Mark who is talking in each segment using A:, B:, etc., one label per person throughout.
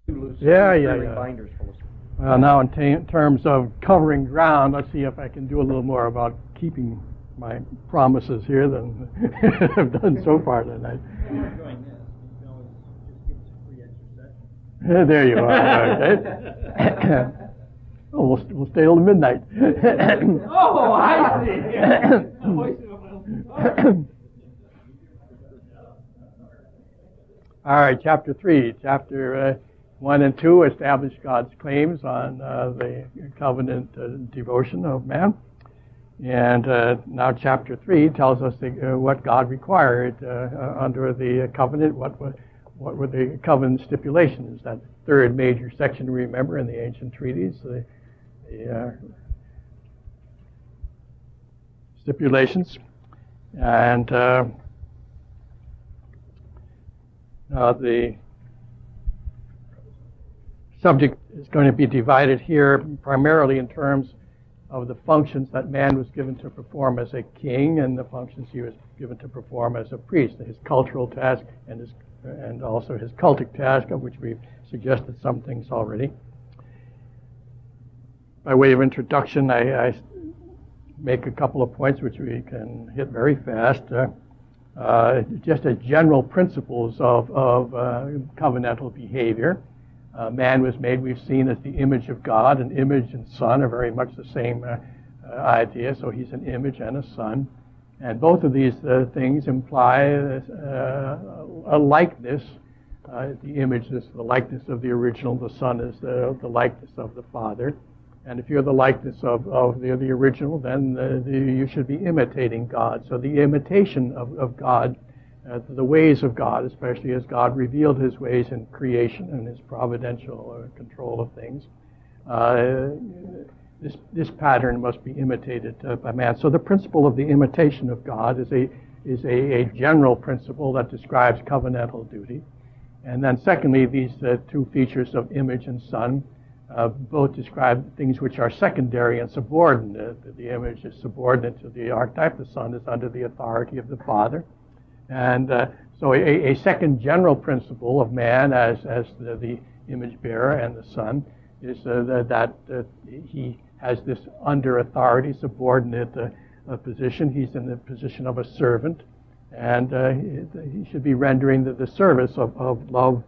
A: Yeah.
B: Binders full of stuff.
A: Well, now in terms of covering ground, let's see if I can do a little more about keeping my promises here than I've done so far tonight. There you are. Okay. Oh, we'll stay till midnight.
C: Oh, I see.
A: All right, chapter 3. Chapter 1 and 2 establish God's claims on the covenant devotion of man. And now chapter 3 tells us what God required under the covenant, what were the covenant stipulations, that third major section, remember, in the ancient treaties, the stipulations. And the subject is going to be divided here primarily in terms of the functions that man was given to perform as a king and the functions he was given to perform as a priest, his cultural task and also his cultic task, of which we've suggested some things already. By way of introduction, I make a couple of points which we can hit very fast. Just as general principles of covenantal behavior. Man was made, we've seen, as the image of God. An image and son are very much the same idea, so he's an image and a son. And both of these things imply a likeness. The image is the likeness of the original, the son is the likeness of the father. And if you're the likeness of the original, then you should be imitating God. So the imitation of God, the ways of God, especially as God revealed his ways in creation and his providential control of things, this pattern must be imitated by man. So the principle of the imitation of God is a general principle that describes covenantal duty. And then secondly, these two features of image and son both describe things which are secondary and subordinate. The image is subordinate to the archetype. The son is under the authority of the father. And so a second general principle of man as the image bearer and the son is that he has this under authority, subordinate position. He's in the position of a servant, and he should be rendering the service of love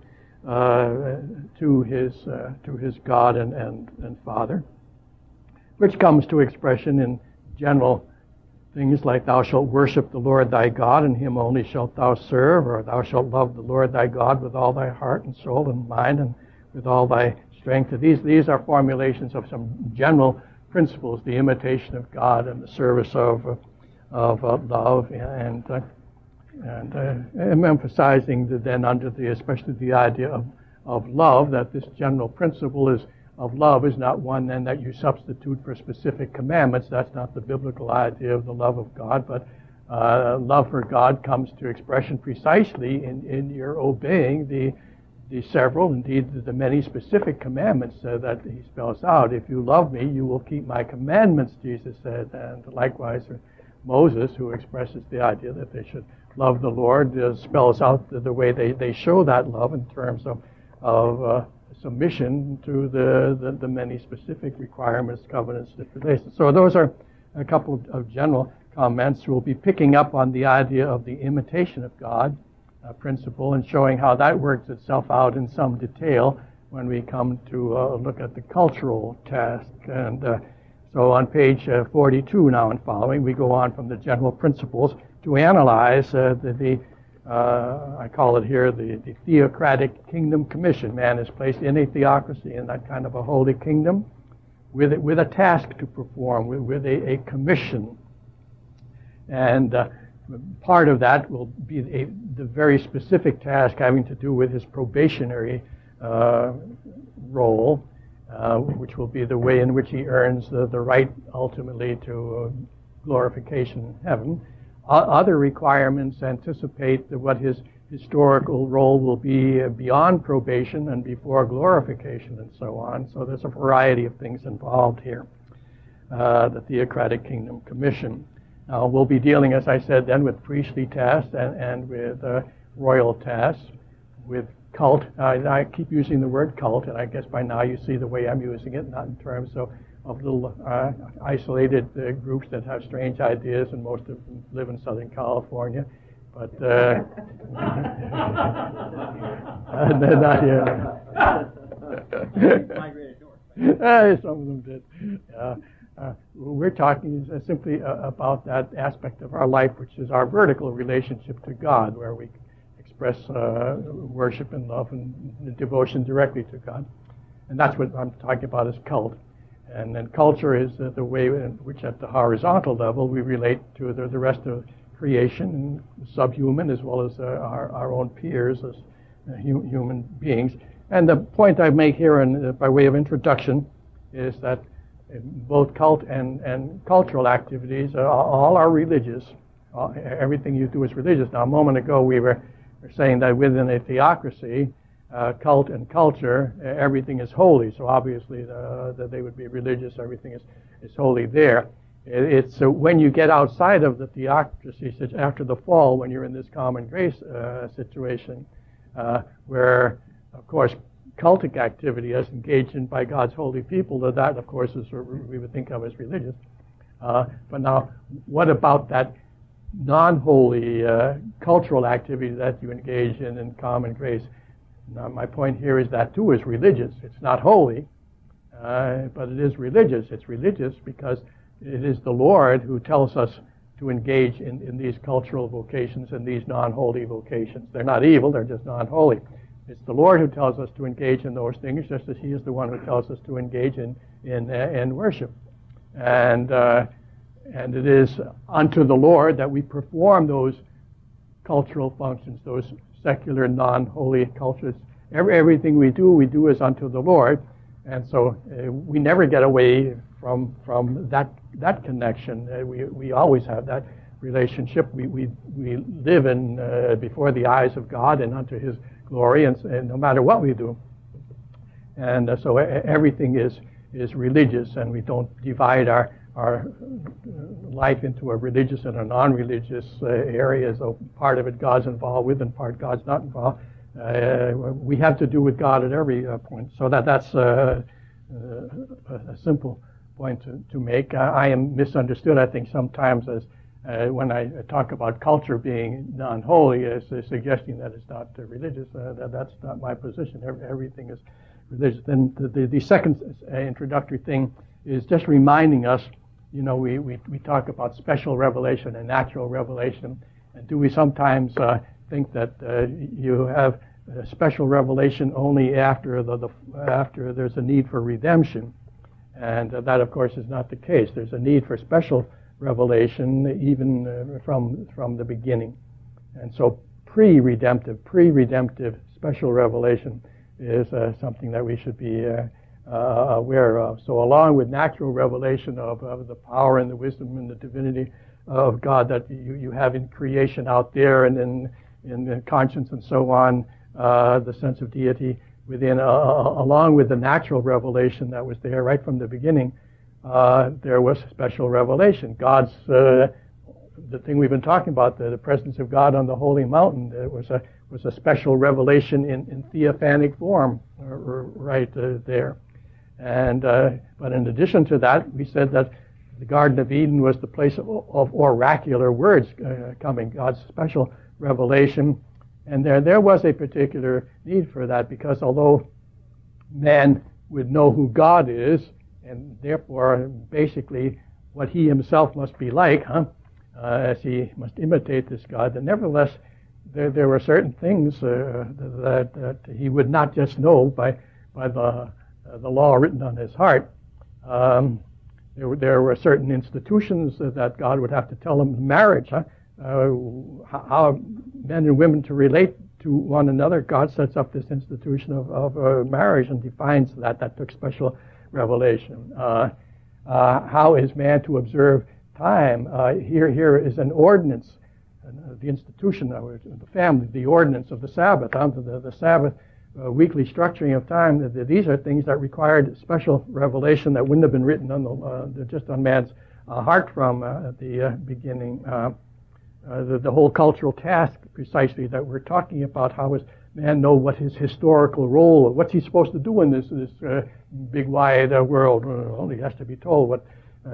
A: to his God and Father, which comes to expression in general things like thou shalt worship the Lord thy God, and him only shalt thou serve, or thou shalt love the Lord thy God with all thy heart and soul and mind and with all thy strength. These are formulations of some general principles, the imitation of God and the service of love, and I'm emphasizing then under especially the idea of love, that this general principle of love is not one then that you substitute for specific commandments. That's not the biblical idea of the love of God, but love for God comes to expression precisely in your obeying the several, indeed the many specific commandments that he spells out. If you love me, you will keep my commandments, Jesus said, and likewise Moses, who expresses the idea that they should love the Lord, spells out the way they show that love in terms of submission to the many specific requirements, covenants, stipulations. So those are a couple of general comments. We'll be picking up on the idea of the imitation of God principle and showing how that works itself out in some detail when we come to look at the cultural task. And so on page 42 now and following, we go on from the general principles to analyze I call it here the theocratic kingdom commission. Man is placed in a theocracy, in that kind of a holy kingdom, with a task to perform, with a commission. And part of that will be the very specific task having to do with his probationary role, which will be the way in which he earns the right ultimately to glorification in heaven. Other requirements anticipate what his historical role will be beyond probation and before glorification and so on. So there's a variety of things involved here. The Theocratic Kingdom Commission. Now we'll be dealing, as I said then, with priestly tasks and with royal tasks, with cult. I keep using the word cult, and I guess by now you see the way I'm using it, not in terms of little isolated groups that have strange ideas, and most of them live in Southern California. But they're not here. Some of them did. We're talking simply about that aspect of our life, which is our vertical relationship to God, where we express worship and love and devotion directly to God. And that's what I'm talking about as cult. And then culture is the way in which at the horizontal level we relate to the rest of creation, and subhuman as well as our own peers as human beings. And the point I make here by way of introduction is that both cult and cultural activities all are religious. Everything you do is religious. Now, a moment ago we were saying that within a theocracy, cult and culture, everything is holy. So obviously that they would be religious. Everything is holy there. It's when you get outside of the theocracy, such after the fall, when you're in this common grace situation, where, of course, cultic activity is engaged in by God's holy people, that of course, is what we would think of as religious. But now, what about that non-holy cultural activity that you engage in common grace? Now, my point here is that too is religious. It's not holy, but it is religious. It's religious because it is the Lord who tells us to engage in these cultural vocations and these non-holy vocations. They're not evil, they're just non-holy. It's the Lord who tells us to engage in those things, just as He is the one who tells us to engage in worship. And it is unto the Lord that we perform those cultural functions, those secular, non-holy cultures. Everything we do is unto the Lord. And so we never get away from that connection. We always have that relationship. We live in before the eyes of God and unto His glory, and no matter what we do. And so everything is religious, and we don't divide our life into a religious and a non-religious area. So part of it God's involved with, and part God's not involved. We have to do with God at every point. So that's a simple point to make. I am misunderstood, I think, sometimes as when I talk about culture being non-holy, as suggesting that it's not religious. That's not my position. Everything is religious. Then the second introductory thing is just reminding us, we talk about special revelation and natural revelation. And do we sometimes think that you have special revelation only after after there's a need for redemption? And that, of course, is not the case. There's a need for special revelation even from the beginning. And so pre-redemptive special revelation is something that we should be aware of. So along with natural revelation of the power and the wisdom and the divinity of God that you have in creation out there and in the conscience and so on, the sense of deity within, along with the natural revelation that was there right from the beginning, there was special revelation. God's, the thing we've been talking about, the presence of God on the holy mountain, was a special revelation in theophanic form right there. And but in addition to that, we said that the Garden of Eden was the place of oracular words coming, God's special revelation. And there was a particular need for that, because although man would know who God is, and therefore basically what he himself must be like, as he must imitate this God, then nevertheless there were certain things that he would not just know by the law written on his heart. There were certain institutions that God would have to tell him. Marriage, how men and women to relate to one another. God sets up this institution of marriage and defines that. That took special revelation. How is man to observe time? Here is an ordinance, the institution of the family, the ordinance of the Sabbath, the Sabbath weekly structuring of time. These are things that required special revelation that wouldn't have been written on just on man's heart from the beginning. The whole cultural task precisely that we're talking about, how is man know what his historical role, what's he supposed to do in this big wide world? Well, he has to be told what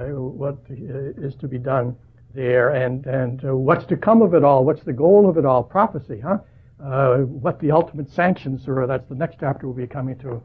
A: is to be done there, and what's to come of it all, what's the goal of it all, prophecy, what the ultimate sanctions are. That's the next chapter we'll be coming to.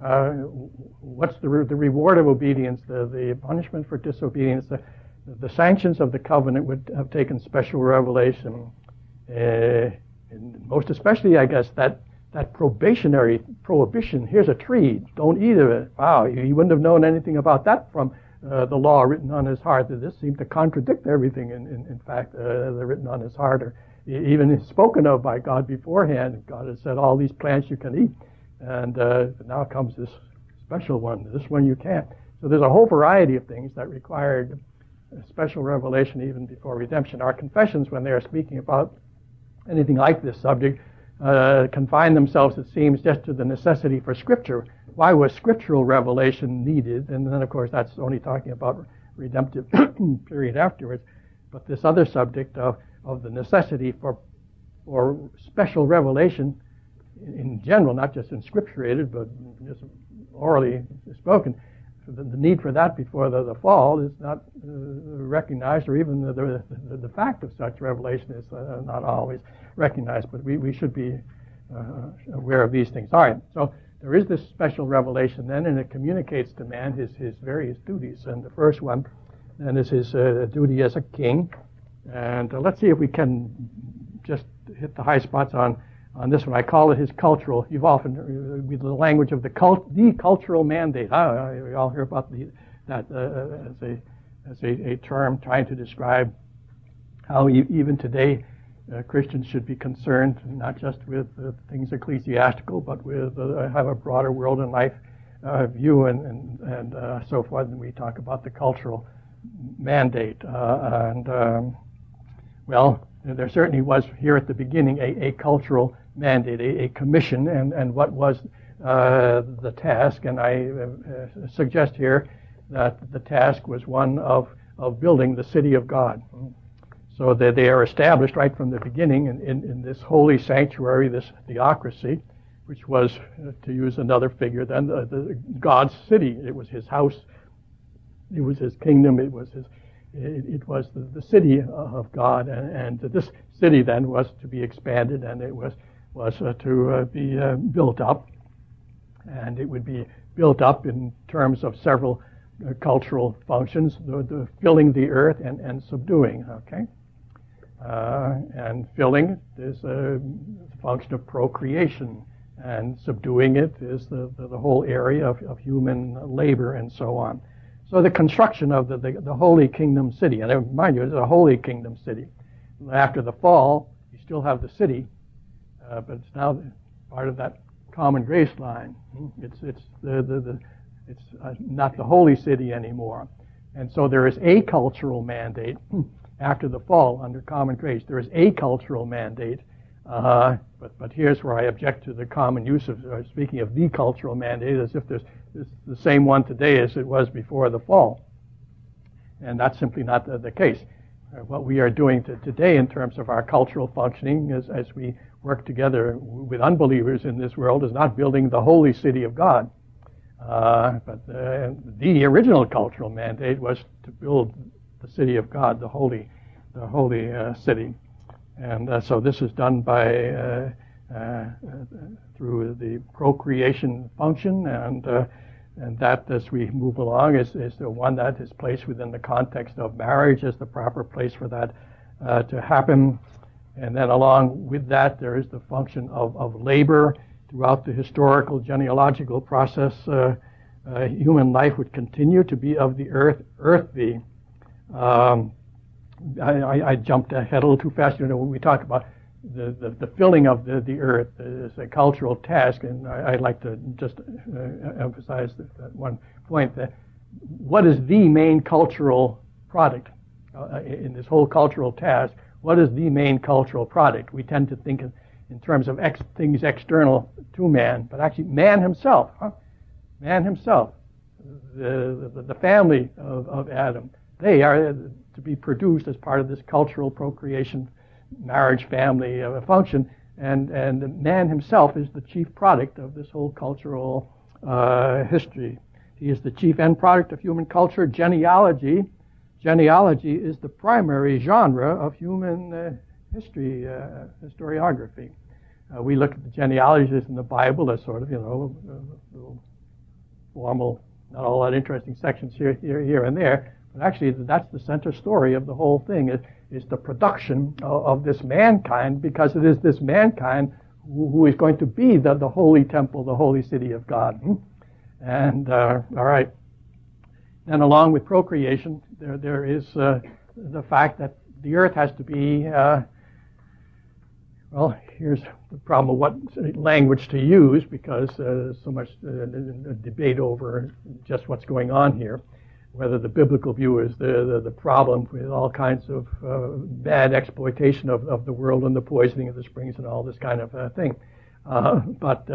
A: What's the reward of obedience, the punishment for disobedience, the sanctions of the covenant would have taken special revelation, and most especially, I guess, that probationary prohibition. Here's a tree, don't eat of it. Wow, he wouldn't have known anything about that from the law written on his heart. This seemed to contradict everything, in fact, the written on his heart, or even spoken of by God beforehand. God has said, all these plants you can eat, and now comes this special one. This one you can't. So there's a whole variety of things that required special revelation even before redemption. Our confessions, when they are speaking about anything like this subject, confine themselves, it seems, just to the necessity for Scripture. Why was scriptural revelation needed? And then, of course, that's only talking about redemptive period afterwards. But this other subject of the necessity for special revelation in general, not just inscripturated, but just orally spoken, the need for that before the fall is not recognized, or even the fact of such revelation is not always recognized, but we should be aware of these things. All right, so there is this special revelation then, and it communicates to man his various duties. And the first one then is his duty as a king. And let's see if we can just hit the high spots on this one. I call it his cultural. You've often with the language of the cultural mandate. We all hear about that as a term trying to describe how even today Christians should be concerned not just with things ecclesiastical, but with have a broader world and life view and so forth. And we talk about the cultural mandate. Well, there certainly was here at the beginning a cultural mandate, a commission, and what was the task. And I suggest here that the task was one of building the city of God. So that they are established right from the beginning in this holy sanctuary, this theocracy, which was, to use another figure, then the God's city. It was his house, it was his kingdom, it was the city of God, and this city then was to be expanded, and it was to be built up, and it would be built up in terms of several cultural functions, the filling the earth and subduing. Okay. And filling is a function of procreation, and subduing it is the whole area of human labor and so on. So the construction of the Holy Kingdom city, and I remind you, it's a Holy Kingdom city. After the fall, you still have the city, but it's now part of that common grace line. It's not the holy city anymore, and so there is a cultural mandate. After the fall, under common grace, there is a cultural mandate, but here's where I object to the common use of speaking of the cultural mandate as if there's the same one today as it was before the fall, and that's simply not the case. What we are doing today in terms of our cultural functioning as we work together with unbelievers in this world is not building the holy city of God, but the original cultural mandate was to build the city of God, the holy city, and so this is done by through the procreation function, and that, as we move along, is the one that is placed within the context of marriage as the proper place for that to happen, and then along with that there is the function of labor throughout the historical genealogical process. Human life would continue to be of the earthly. I jumped ahead a little too fast. When we talk about the filling of the earth is a cultural task, and I'd like to just emphasize that one point, that what is the main cultural product in this whole cultural task? What is the main cultural product? We tend to think in terms of things external to man, but actually man himself. Man himself, the family of Adam, they are to be produced as part of this cultural procreation, marriage, family function. and man himself is the chief product of this whole cultural history. He is the chief end product of human culture. Genealogy is the primary genre of human history, historiography. We look at the genealogies in the Bible as sort of, little formal, not all that interesting sections here and there. But actually, that's the center story of the whole thing, is the production of this mankind, because it is this mankind who is going to be the holy temple, the holy city of God. And, all right. And along with procreation, there is the fact that the earth has to be, well, here's the problem of what language to use, because there's so much debate over just what's going on here, whether the biblical view is the problem with all kinds of bad exploitation of the world and the poisoning of the springs and all this kind of thing. But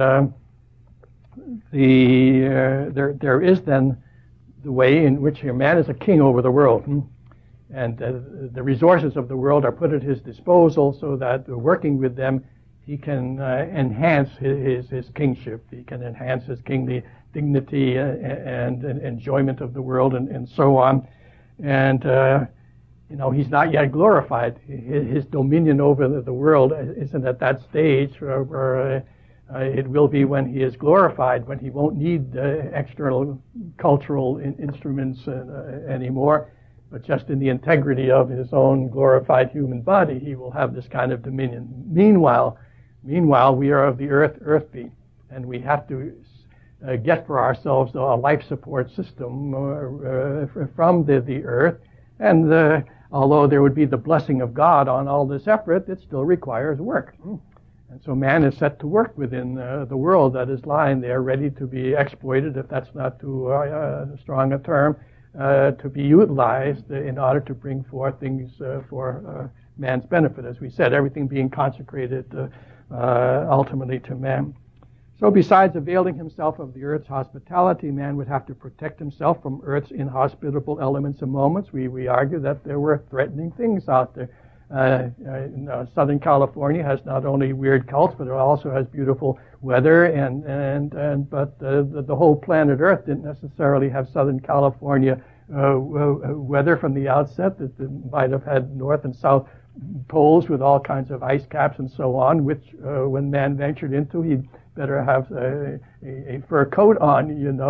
A: there is then the way in which man is a king over the world. And the resources of the world are put at his disposal so that working with them, he can enhance his kingship. He can enhance his kingly dignity and enjoyment of the world and so on. And, he's not yet glorified. His dominion over the world isn't at that stage where it will be when he is glorified, when he won't need external cultural instruments anymore. But just in the integrity of his own glorified human body, he will have this kind of dominion. Meanwhile, we are of the earth be, and we have to get for ourselves a life support system from the earth. And although there would be the blessing of God on all this effort, it still requires work. And so man is set to work within the world that is lying there, ready to be exploited, if that's not too strong a term, to be utilized in order to bring forth things for man's benefit. As we said, everything being consecrated ultimately to man. So besides availing himself of the earth's hospitality, man would have to protect himself from earth's inhospitable elements and moments. We argue that there were threatening things out there. Southern California has not only weird cults, but it also has beautiful weather, but the whole planet Earth didn't necessarily have Southern California weather from the outset. It might have had north and south poles with all kinds of ice caps and so on, which when man ventured into, he'd better have a fur coat on,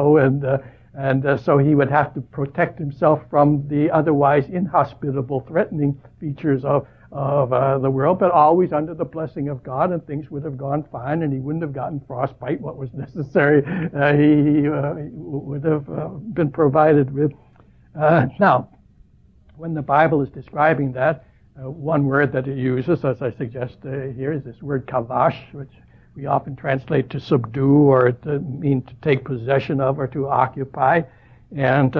A: and so he would have to protect himself from the otherwise inhospitable, threatening features of the world, but always under the blessing of God, and things would have gone fine, and he wouldn't have gotten frostbite, what was necessary. He would have been provided with. Now, when the Bible is describing that, one word that it uses, as I suggest here, is this word kavash, which we often translate to subdue, or to mean to take possession of, or to occupy. And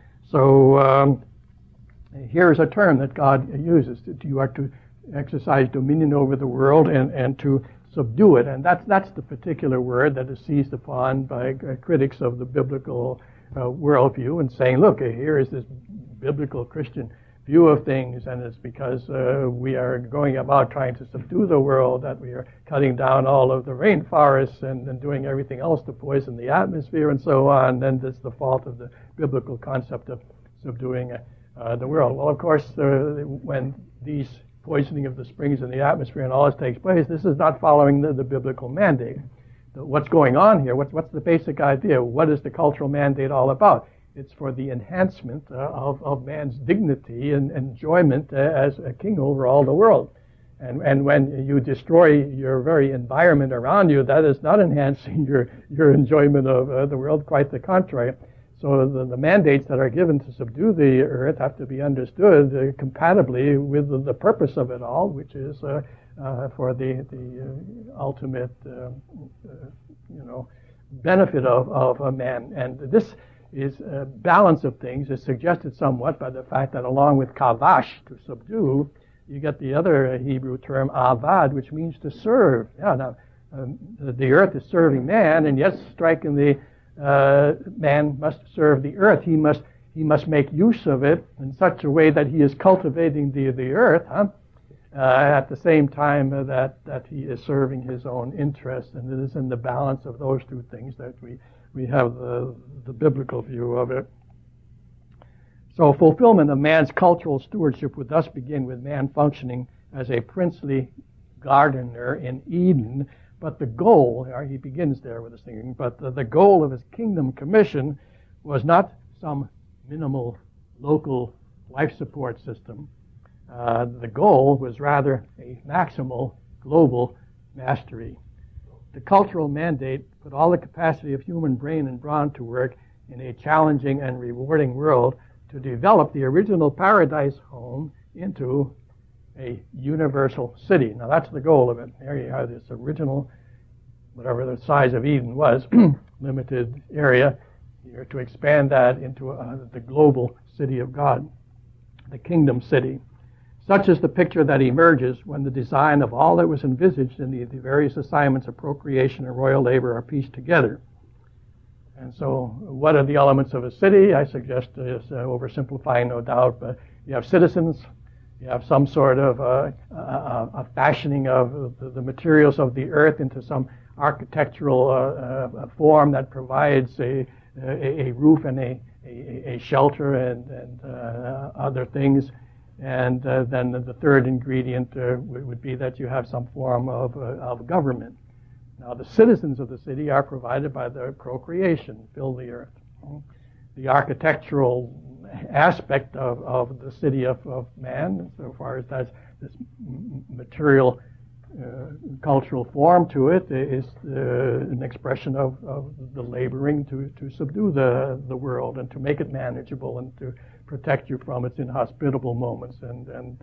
A: so here's a term that God uses. You are to exercise dominion over the world and to subdue it. And that's the particular word that is seized upon by critics of the biblical worldview, and saying, look, here is this biblical Christian view of things, and it's because we are going about trying to subdue the world that we are cutting down all of the rainforests and doing everything else to poison the atmosphere and so on. And it's the fault of the biblical concept of subduing the world. Well, of course, when these poisoning of the springs and the atmosphere and all this takes place, this is not following the biblical mandate. What's going on here? What's the basic idea? What is the cultural mandate all about? It's for the enhancement of man's dignity and enjoyment as a king over all the world. And when you destroy your very environment around you, that is not enhancing your enjoyment of the world, quite the contrary. So the mandates that are given to subdue the earth have to be understood compatibly with the purpose of it all, which is for the ultimate benefit of a man. And this is balance of things is suggested somewhat by the fact that along with kavash, to subdue, you get the other Hebrew term avad, which means to serve. Yeah, now the earth is serving man, and yes, strikingly, man must serve the earth. He must make use of it in such a way that he is cultivating the earth, at the same time that he is serving his own interests. And it is in the balance of those two things that we have the biblical view of it. So fulfillment of man's cultural stewardship would thus begin with man functioning as a princely gardener in Eden. But the goal, he begins there with this thing, but the goal of his kingdom commission was not some minimal local life support system. The goal was rather a maximal global mastery. The cultural mandate put all the capacity of human brain and brawn to work in a challenging and rewarding world to develop the original paradise home into a universal city. Now that's the goal of it. There you have this original, whatever the size of Eden was, limited area, here to expand that into the global city of God, the kingdom city. Such is the picture that emerges when the design of all that was envisaged in the various assignments of procreation and royal labor are pieced together. And so what are the elements of a city? I suggest is oversimplifying, no doubt, but you have citizens, you have some sort of a fashioning of the materials of the earth into some architectural form that provides a roof and a shelter and other things. And then the third ingredient would be that you have some form of government. Now, the citizens of the city are provided by the procreation, fill the earth. The architectural aspect of the city of man, so far as that's this material cultural form to it, is an expression of the laboring to subdue the world and to make it manageable and to protect you from its inhospitable moments and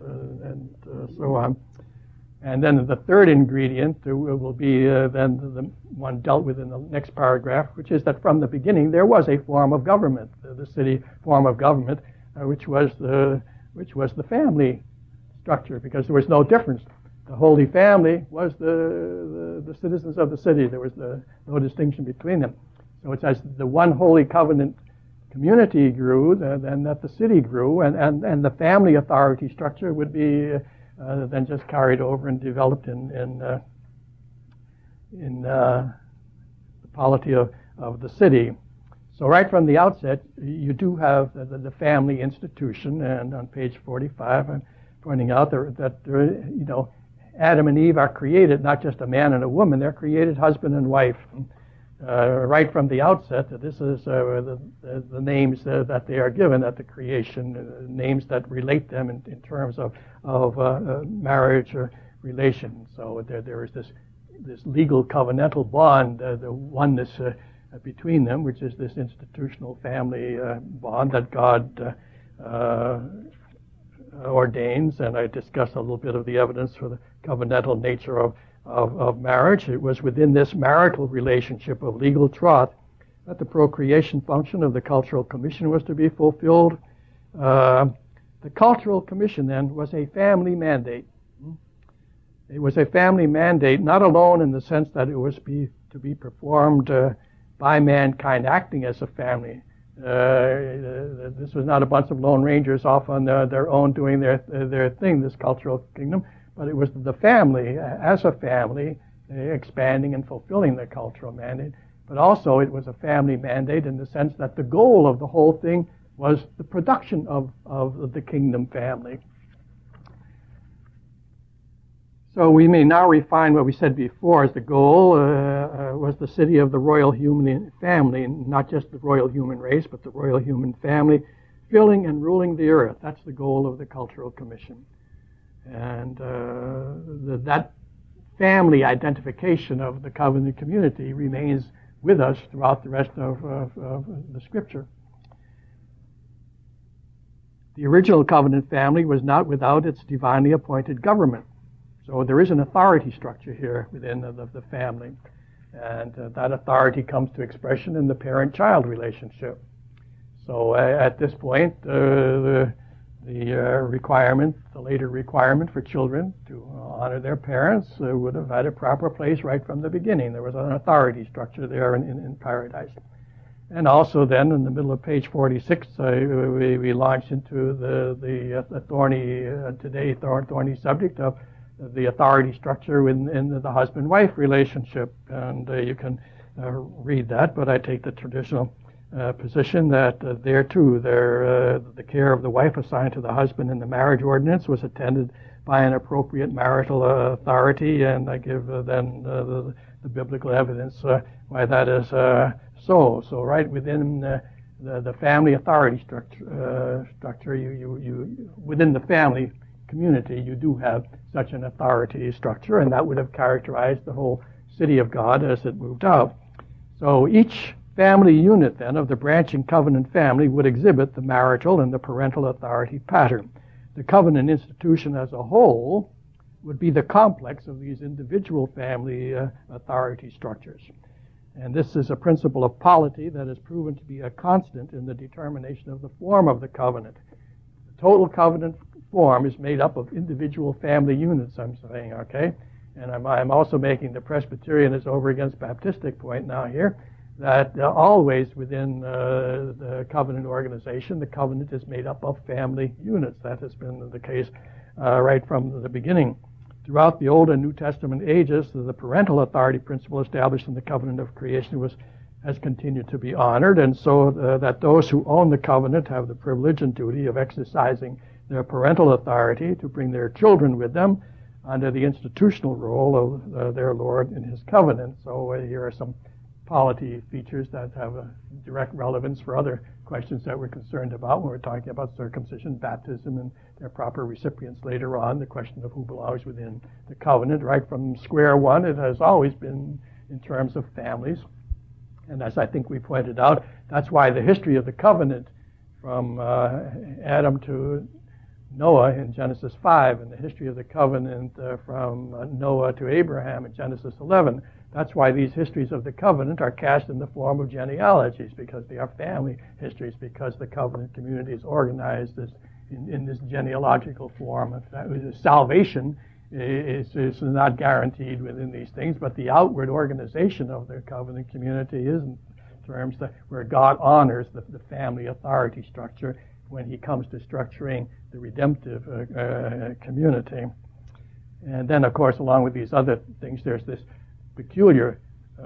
A: so on. And then the third ingredient will be then the one dealt with in the next paragraph, which is that from the beginning there was a form of government, the city form of government, which was the family structure, because there was no difference. The Holy Family was the citizens of the city. There was no distinction between them. So it's as the one holy covenant community grew, then that the city grew, and the family authority structure would be then just carried over and developed in the polity of the city. So right from the outset, you do have the family institution, and on page 45, I'm pointing out that Adam and Eve are created not just a man and a woman; they're created husband and wife. Right from the outset, this is the names that they are given at the creation, names that relate them in terms of marriage or relation. So there is this legal covenantal bond, the oneness between them, which is this institutional family bond that God ordains. And I discussed a little bit of the evidence for the covenantal nature of marriage. It was within this marital relationship of legal troth that the procreation function of the cultural commission was to be fulfilled. The cultural commission then was a family mandate. It was a family mandate, not alone in the sense that it was to be performed by mankind acting as a family. This was not a bunch of lone rangers off on their own doing their thing, this cultural kingdom, but it was the family, as a family, expanding and fulfilling the cultural mandate. But also it was a family mandate in the sense that the goal of the whole thing was the production of the kingdom family. So we may now refine what we said before as the goal was the city of the royal human family, not just the royal human race, but the royal human family, filling and ruling the earth. That's the goal of the cultural commission. And that family identification of the covenant community remains with us throughout the rest of the Scripture. The original covenant family was not without its divinely appointed government. So there is an authority structure here within the family. And that authority comes to expression in the parent-child relationship. So at this point, the requirement, the later requirement for children to honor their parents would have had a proper place right from the beginning. There was an authority structure there in paradise. And also then in the middle of page 46, we launch into the thorny, thorny subject of the authority structure in the husband-wife relationship. And you can read that, but I take the traditional position that there too, the care of the wife assigned to the husband in the marriage ordinance was attended by an appropriate marital authority, and I give then the biblical evidence why that is so. So right within the family authority structure, you within the family community, you do have such an authority structure, and that would have characterized the whole city of God as it moved out. So each family unit then of the branching covenant family would exhibit the marital and the parental authority pattern. The covenant institution as a whole would be the complex of these individual family authority structures. And this is a principle of polity that has proven to be a constant in the determination of the form of the covenant. The total covenant form is made up of individual family units, I'm saying, okay? And I'm also making the Presbyterian is over against Baptistic point now here, that always within the covenant organization, the covenant is made up of family units. That has been the case right from the beginning. Throughout the Old and New Testament ages, the parental authority principle established in the covenant of creation has continued to be honored, and so that those who own the covenant have the privilege and duty of exercising their parental authority to bring their children with them under the institutional role of their Lord in his covenant. So here are some polity features that have a direct relevance for other questions that we're concerned about when we're talking about circumcision, baptism, and their proper recipients later on, the question of who belongs within the covenant. Right from square one, it has always been in terms of families. And as I think we pointed out, that's why the history of the covenant from Adam to Noah in Genesis 5 and the history of the covenant from Noah to Abraham in Genesis 11, that's why these histories of the covenant are cast in the form of genealogies, because they are family histories, because the covenant community is organized in this genealogical form. Salvation is not guaranteed within these things, but the outward organization of the covenant community is in terms where God honors the family authority structure when he comes to structuring the redemptive community. And then, of course, along with these other things, there's this peculiar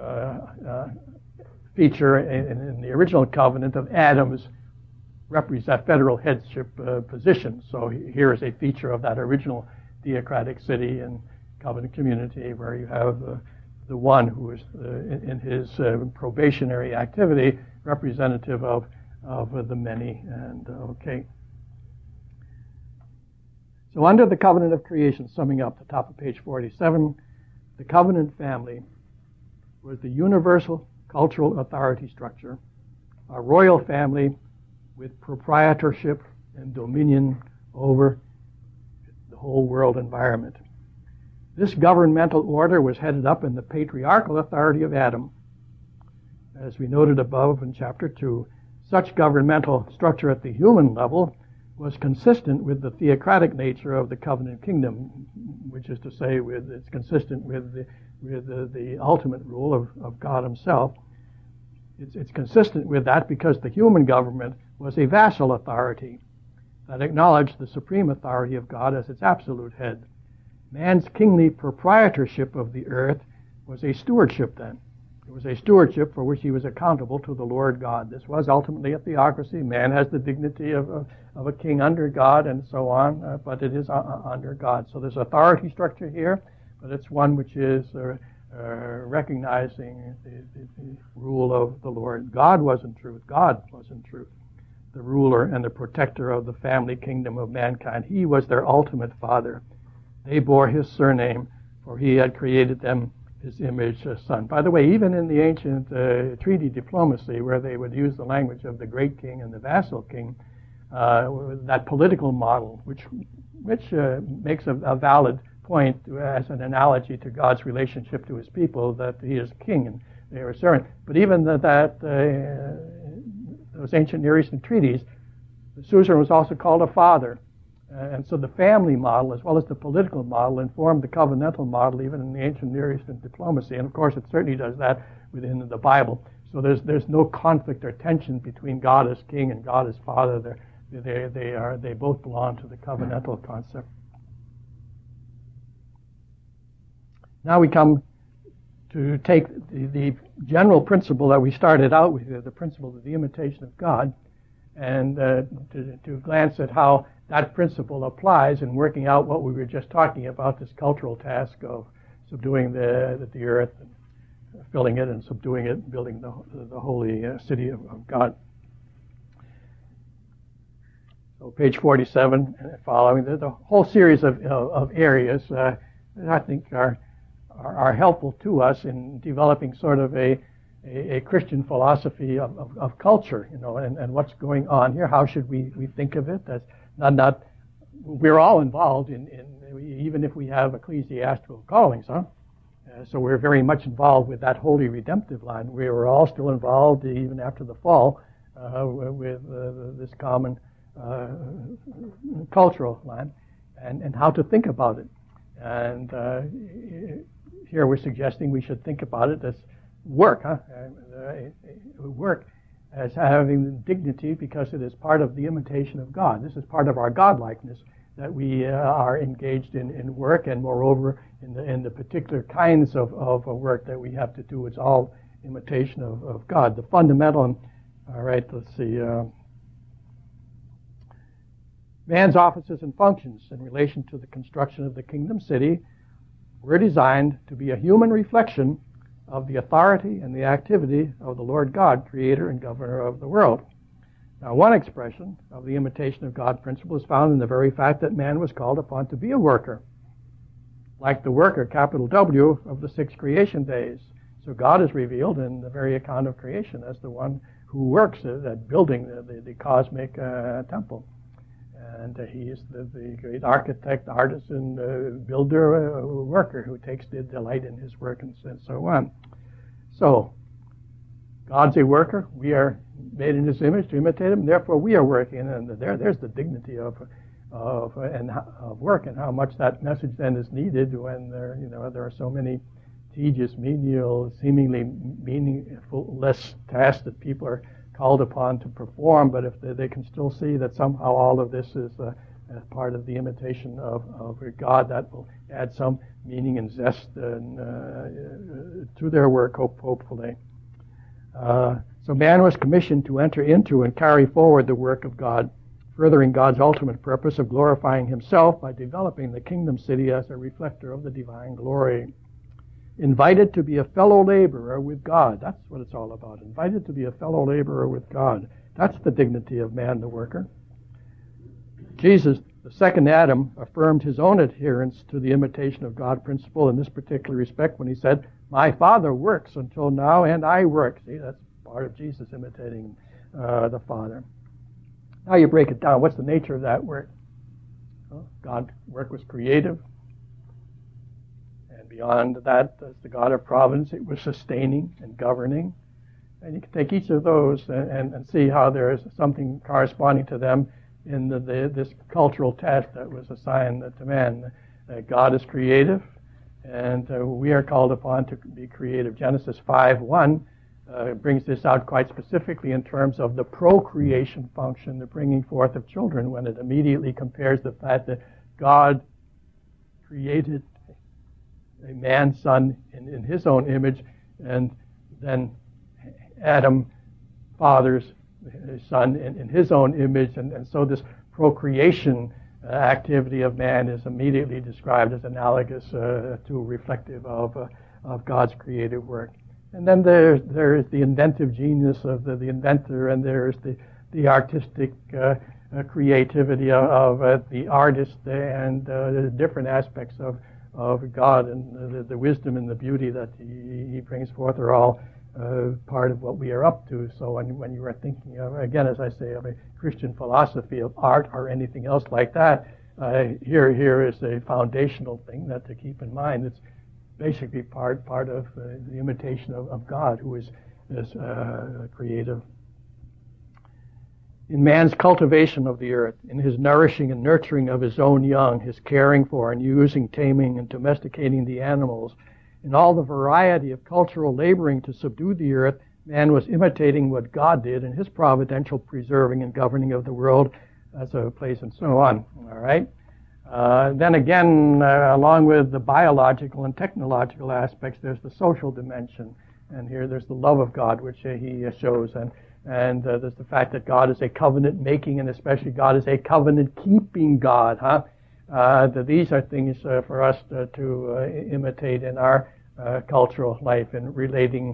A: feature in the original covenant of Adam's federal headship position. So here is a feature of that original theocratic city and covenant community where you have the one who is in his probationary activity representative of the many. And okay. So under the covenant of creation, summing up the top of page 47, the covenant family was the universal cultural authority structure, a royal family with proprietorship and dominion over the whole world environment. This governmental order was headed up in the patriarchal authority of Adam. As we noted above in chapter 2, such governmental structure at the human level was consistent with the theocratic nature of the covenant kingdom, which is to say, it's consistent with the ultimate rule of God himself. It's consistent with that because the human government was a vassal authority that acknowledged the supreme authority of God as its absolute head. Man's kingly proprietorship of the earth was a stewardship then. It was a stewardship for which he was accountable to the Lord God. This was ultimately a theocracy. Man has the dignity of a king under God and so on, but it is under God. So there's authority structure here, but it's one which is recognizing the rule of the Lord. God was in truth. God was in truth the ruler and the protector of the family kingdom of mankind. He was their ultimate father. They bore his surname, for he had created them his image son. By the way, even in the ancient treaty diplomacy, where they would use the language of the great king and the vassal king, that political model, which makes a valid point as an analogy to God's relationship to his people, that he is king and they are servant. But even those ancient Near Eastern treaties, the suzerain was also called a father. And so the family model, as well as the political model, informed the covenantal model even in the ancient Near Eastern diplomacy. And of course, it certainly does that within the Bible. So there's no conflict or tension between God as King and God as Father. They both belong to the covenantal concept. Now we come to take the general principle that we started out with, the principle of the imitation of God, and to glance at how that principle applies in working out what we were just talking about, this cultural task of subduing the earth, and filling it and subduing it, and building the holy city of God. So page 47 and following, the whole series of areas I think are helpful to us in developing sort of a Christian philosophy of culture, and what's going on here. How should we think of it? That's not we're all involved in even if we have ecclesiastical callings, huh? So we're very much involved with that holy redemptive line. We were all still involved even after the fall with this common cultural line, and how to think about it. And here we're suggesting we should think about it as work, work as having dignity because it is part of the imitation of God. This is part of our godlikeness, that we are engaged in work, and moreover in the particular kinds of work that we have to do. It's all imitation of God. The fundamental, all right, let's see, man's offices and functions in relation to the construction of the kingdom city were designed to be a human reflection of the authority and the activity of the Lord God, creator and governor of the world. Now, one expression of the imitation of God principle is found in the very fact that man was called upon to be a worker, like the worker, capital W, of the 6 creation days. So God is revealed in the very account of creation as the one who works at building the cosmic temple. And he is the great architect, artisan, builder, worker who takes delight in his work and so on. So, God's a worker. We are made in His image to imitate Him. Therefore, we are working, and there's the dignity of work, and how much that message then is needed when there are so many tedious, menial, seemingly meaningless tasks that people are called upon to perform, but if they can still see that somehow all of this is as part of the imitation of God, that will add some meaning and zest to their work, hopefully. So man was commissioned to enter into and carry forward the work of God, furthering God's ultimate purpose of glorifying Himself by developing the kingdom city as a reflector of the divine glory. Invited to be a fellow laborer with God. That's what it's all about. Invited to be a fellow laborer with God. That's the dignity of man, the worker. Jesus, the second Adam, affirmed his own adherence to the imitation of God principle in this particular respect when he said, "My Father works until now, and I work." See, that's part of Jesus imitating the Father. Now you break it down. What's the nature of that work? Well, God's work was creative. Beyond that, as the God of providence, it was sustaining and governing. And you can take each of those and see how there is something corresponding to them in this cultural task that was assigned to man. God is creative, and we are called upon to be creative. Genesis 5:1 brings this out quite specifically in terms of the procreation function, the bringing forth of children, when it immediately compares the fact that God created a man, son, in his own image, and then Adam fathers his son in his own image, and so this procreation activity of man is immediately described as analogous to reflective of God's creative work. And then there is the inventive genius of the inventor, and there is the artistic creativity of the artist, and the different aspects of God, and the wisdom and the beauty that He brings forth are all part of what we are up to. So when you are thinking of, again, as I say, of a Christian philosophy of art or anything else like that, here is a foundational thing that to keep in mind. It's basically part of the imitation of God, who is creative. In man's cultivation of the earth, in his nourishing and nurturing of his own young, his caring for and using, taming, and domesticating the animals, in all the variety of cultural laboring to subdue the earth, Man was imitating what God did in his providential preserving and governing of the world as a place and so on. All right. Then again, along with the biological and technological aspects, there's the social dimension. And here there's the love of God, which he shows. And there's the fact that God is a covenant-making, and especially God is a covenant-keeping God. That these are things for us to imitate in our cultural life and relating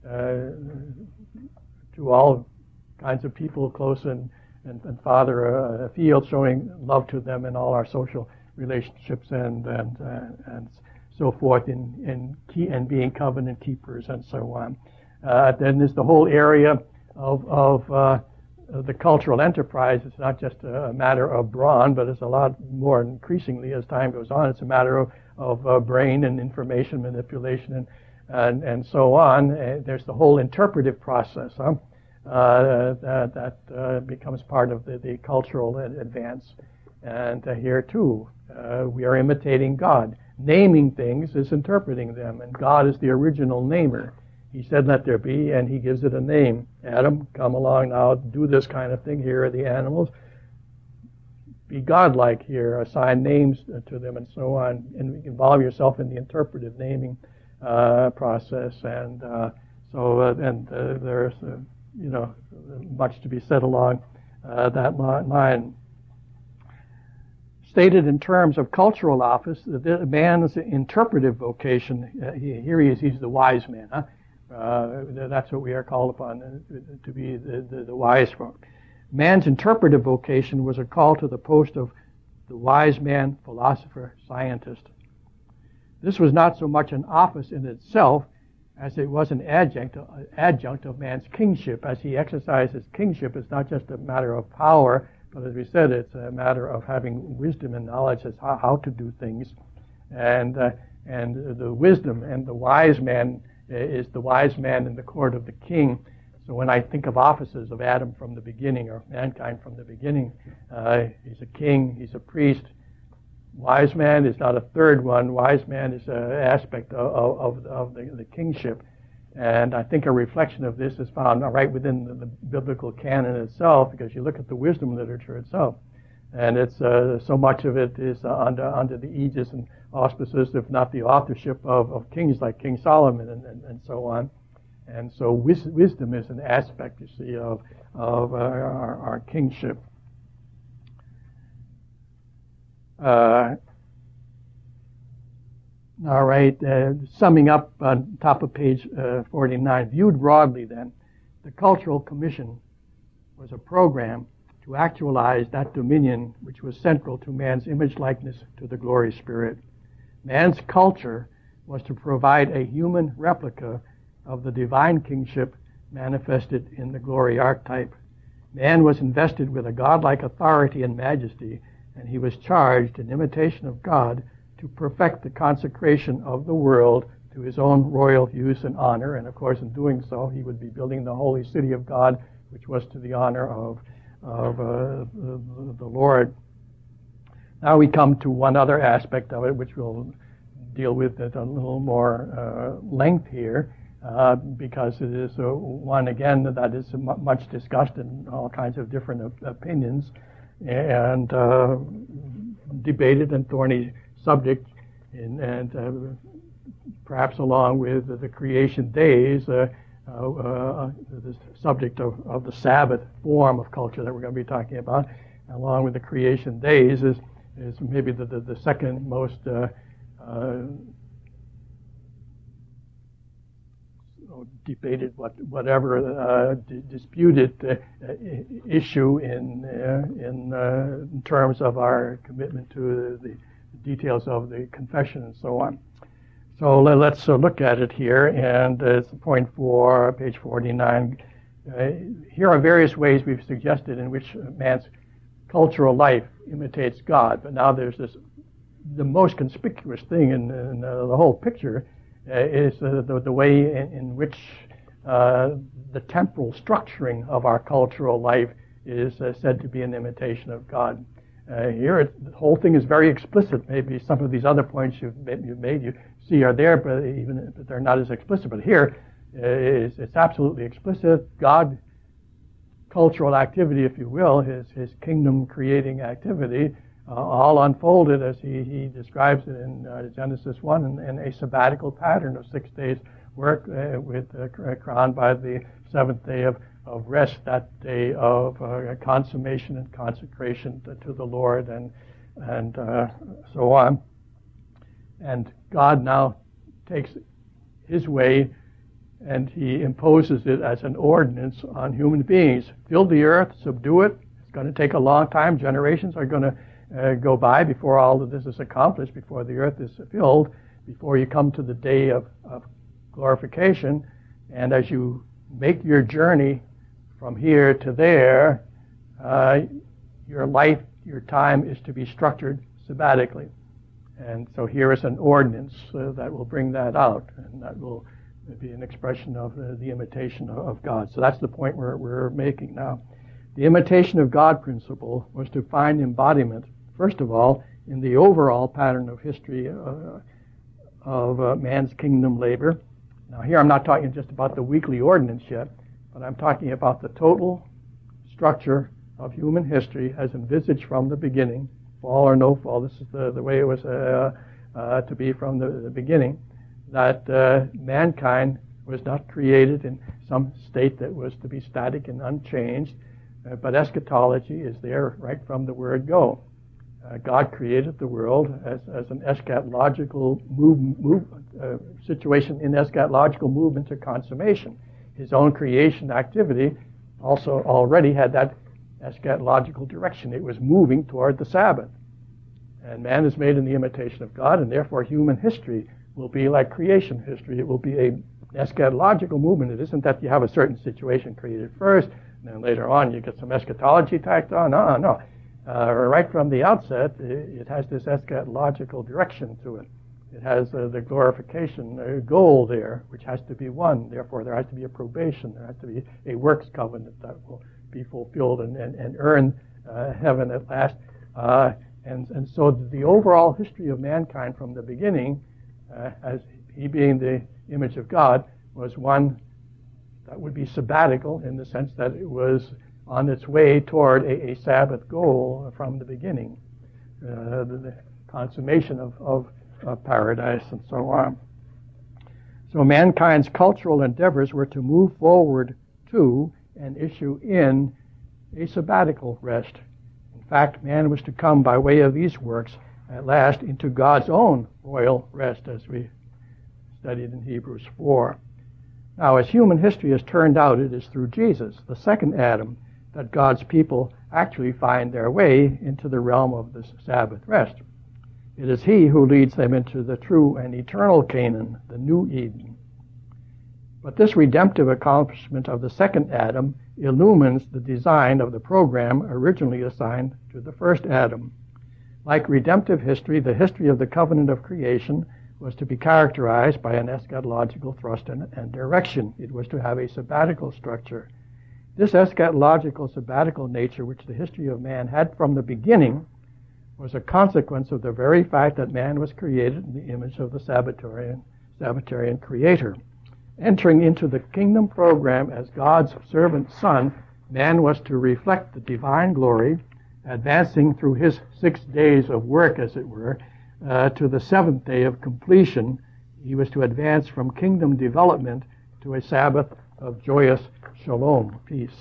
A: to all kinds of people close and farther afield, showing love to them in all our social relationships and so forth, and being covenant keepers and so on. Then there's the whole area of the cultural enterprise. It's not just a matter of brawn, but it's a lot more increasingly as time goes on. It's a matter of brain and information manipulation and so on. There's the whole interpretive process that becomes part of the cultural advance. And here too, we are imitating God. Naming things is interpreting them, and God is the original namer. He said, let there be, and he gives it a name. Adam, come along now, do this kind of thing. Here are the animals. Be godlike here, assign names to them, and so on, and involve yourself in the interpretive naming process. And there's much to be said along that line. Stated in terms of cultural office, the man's interpretive vocation, here he is, he's the wise man. That's what we are called upon, to be the wise folk. Man's interpretive vocation was a call to the post of the wise man, philosopher, scientist. This was not so much an office in itself as it was an adjunct of man's kingship. As he exercises kingship, it's not just a matter of power, but as we said, it's a matter of having wisdom and knowledge as how to do things. And the wisdom and the wise man is the wise man in the court of the king. So when I think of offices of Adam from the beginning, or mankind from the beginning, he's a king, he's a priest. Wise man is not a third one. Wise man is an aspect of the kingship. And I think a reflection of this is found right within the biblical canon itself, because you look at the wisdom literature itself, and it's so much of it is under the aegis and auspices, if not the authorship of kings like King Solomon and so on. And so wisdom is an aspect, you see, of our kingship. All right, summing up on top of page 49, viewed broadly then, the Cultural Commission was a program to actualize that dominion which was central to man's image likeness to the glory spirit. Man's culture was to provide a human replica of the divine kingship manifested in the glory archetype. Man was invested with a godlike authority and majesty, and he was charged in imitation of God to perfect the consecration of the world to his own royal use and honor. And of course, in doing so, he would be building the holy city of God, which was to the honor of the Lord. Now we come to one other aspect of it, which we'll deal with at a little more length here, because it is one, again, that is much discussed in all kinds of different opinions and debated and thorny subject, and perhaps along with the creation days, the subject of the Sabbath form of culture that we're going to be talking about, along with the creation days, is maybe the second most debated, disputed issue in terms of our commitment to the details of the confession and so on. So let's look at it here, and it's point 4, page 49. Here are various ways we've suggested in which man's cultural life imitates God, but now there's the most conspicuous thing in the whole picture is the way in which the temporal structuring of our cultural life is said to be an imitation of God. Here, the whole thing is very explicit. Maybe some of these other points you've made, you see are there, but they're not as explicit. But here, it's absolutely explicit. God, cultural activity, if you will, his kingdom-creating activity, all unfolded as he describes it in Genesis 1 in a sabbatical pattern of 6 days work crowned by the seventh day of rest, that day of consummation and consecration to the Lord and so on. And God now takes his way and he imposes it as an ordinance on human beings. Fill the earth, subdue it. It's going to take a long time. Generations are going to go by before all of this is accomplished, before the earth is filled, before you come to the day of glorification. And as you make your journey from here to there, your life, your time is to be structured sabbatically. And so here is an ordinance that will bring that out, and that will be an expression of the imitation of God. So that's the point we're making now. The imitation of God principle was to find embodiment, first of all, in the overall pattern of history of man's kingdom labor. Now here I'm not talking just about the weekly ordinance yet, but I'm talking about the total structure of human history as envisaged from the beginning, fall or no fall. This is the way it was to be from the beginning, that mankind was not created in some state that was to be static and unchanged, but eschatology is there right from the word go. God created the world as an eschatological situation in eschatological movement to consummation. His own creation activity also already had that eschatological direction. It was moving toward the Sabbath. And man is made in the imitation of God, and therefore human history will be like creation history. It will be an eschatological movement. It isn't that you have a certain situation created first, and then later on you get some eschatology tacked on. No. Right from the outset, it has this eschatological direction to it. It has the glorification goal there, which has to be won. Therefore, there has to be a probation. There has to be a works covenant that will be fulfilled and earn heaven at last. And so the overall history of mankind from the beginning, as he being the image of God, was one that would be sabbatical in the sense that it was on its way toward a Sabbath goal from the beginning, the consummation of paradise and so on. So mankind's cultural endeavors were to move forward to and issue in a sabbatical rest. In fact, man was to come by way of these works at last into God's own royal rest, as we studied in Hebrews 4. Now, as human history has turned out, it is through Jesus, the second Adam, that God's people actually find their way into the realm of this Sabbath rest. It is he who leads them into the true and eternal Canaan, the new Eden. But this redemptive accomplishment of the second Adam illumines the design of the program originally assigned to the first Adam. Like redemptive history, the history of the covenant of creation was to be characterized by an eschatological thrust and direction. It was to have a sabbatical structure. This eschatological sabbatical nature, which the history of man had from the beginning, was a consequence of the very fact that man was created in the image of the Sabbatarian creator. Entering into the kingdom program as God's servant son, man was to reflect the divine glory, advancing through his 6 days of work, as it were, to the seventh day of completion. He was to advance from kingdom development to a Sabbath of joyous shalom, peace.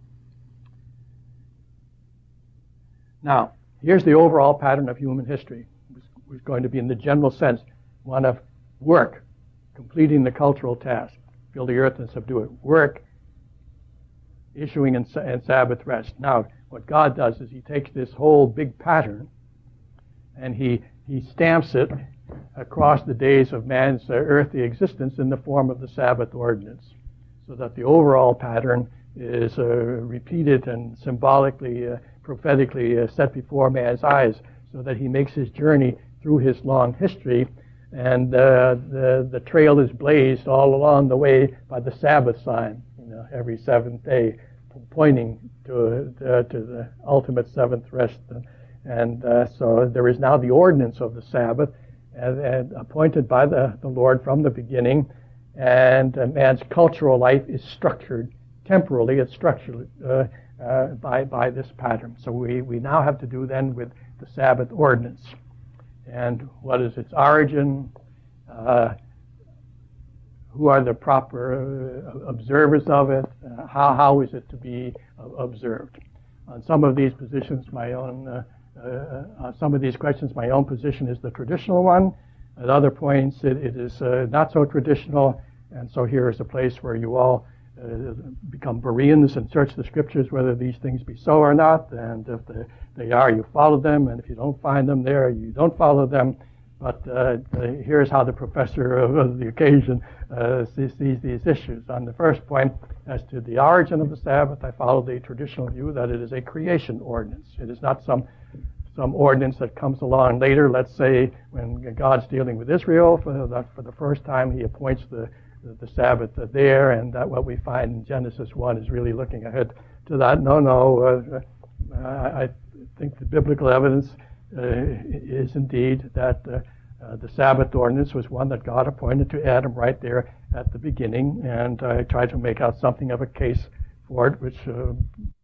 A: Now, here's the overall pattern of human history. It's going to be, in the general sense, one of work, completing the cultural task, fill the earth and subdue it. Work, issuing and Sabbath rest. Now, what God does is he takes this whole big pattern and he stamps it across the days of man's earthly existence in the form of the Sabbath ordinance, so that the overall pattern is repeated and symbolically, prophetically set before man's eyes, so that he makes his journey through his long history, and the trail is blazed all along the way by the Sabbath sign, every seventh day, pointing to the ultimate seventh rest. And so there is now the ordinance of the Sabbath, and appointed by the Lord from the beginning, and man's cultural life is structured temporally. It's structured by this pattern. So we now have to do then with the Sabbath ordinance. And what is its origin? Who are the proper observers of it? How is it to be observed? On some of these positions, some of these questions, my own position is the traditional one. At other points, it is not so traditional. And so here is a place where you all become Bereans and search the scriptures whether these things be so or not. And if they are, you follow them. And if you don't find them there, you don't follow them. But here's how the professor of the occasion sees these issues. On the first point, as to the origin of the Sabbath, I follow the traditional view that it is a creation ordinance. It is not some ordinance that comes along later. Let's say when God's dealing with Israel for the first time, he appoints the Sabbath there, and that what we find in Genesis 1 is really looking ahead to that. No, I think the biblical evidence is indeed that the Sabbath ordinance was one that God appointed to Adam right there at the beginning, and I tried to make out something of a case for it, which